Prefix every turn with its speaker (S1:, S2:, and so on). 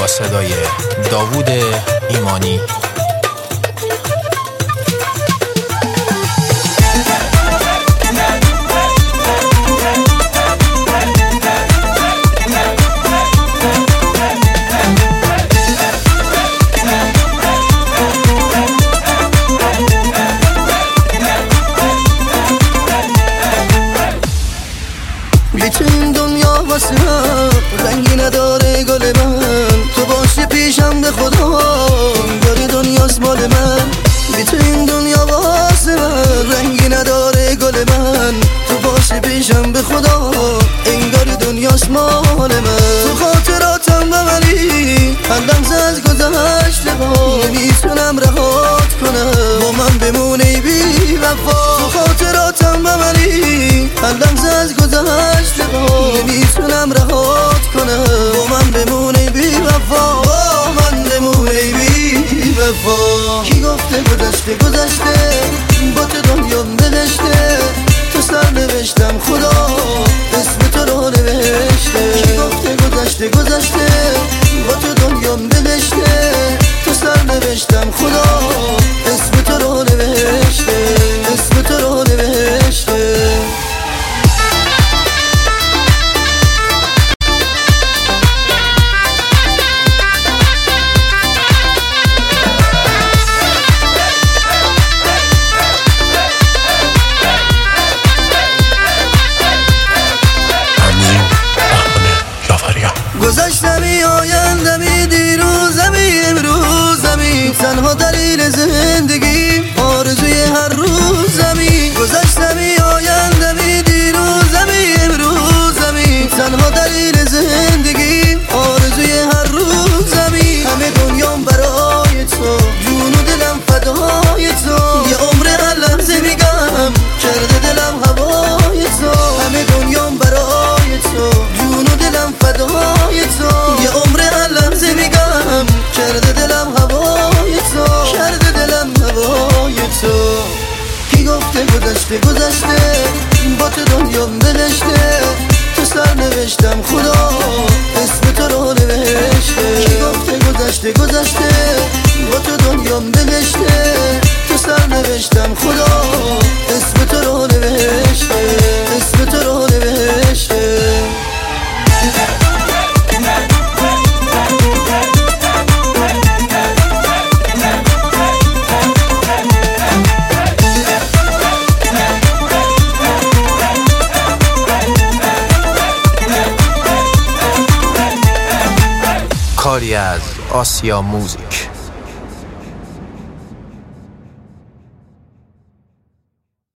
S1: صدای داوود ایمانی.
S2: تو این دنیا واسه من رنگی نداره گل من، تو باشی پیشم به خدا انگاری دنیاست مال من. بی تو این دنیا واسه من رنگی نداره گل من، تو باشی پیشم به خدا انگاری دنیاست مال من. تو خاطراتم ببری هر لحظه از گذشته ها، نمیتونم رهات کنم با من بمونی بی وفا. تو خاطراتم ببری هر لحظه از گذشته نمیتونم رهات کنم با من بمونی بی وفا، با من بمونی بی وفا. کی گفته گذشته گذشته با تو دنیام بدشته، تو سر نوشتم خدا اسم تو رو نوشته. کی گفته گذشته گذشته با تو دنیام بدشته، تو سر نوشتم خدا اسم تو رو نوشته، اسم تو رو نوشته. گذشتمی آیندمی دیروزمی امروزمی، تنها دلیل زندگی آرزوی هر روزمی. گذشتمی آیندمی دیروزمی امروزمی، تنها دلیل زندگی آرزوی هر روزمی. همه دنیام برای تو، جون و دلم فدای تو، یه عمر هر لحظه میگم کرده دلم هوای تو. همه دنیام برای تو، جون و دلم فدای تو، یه عمر هر لحظه میگم کرده دلم هوای تو، کرده دلم هوای تو. کی گفته گذشته گذشته با تو دنیام بدشته، تو سر نوشتم خدا اسم تو رو نوشته. کی گفته گذشته گذشته با تو دنیام بدشته، تو سر نوشتم خدا اسم تو رو نوشته، اسم تو رو نوشته.
S1: کاری از آسیا موزیک.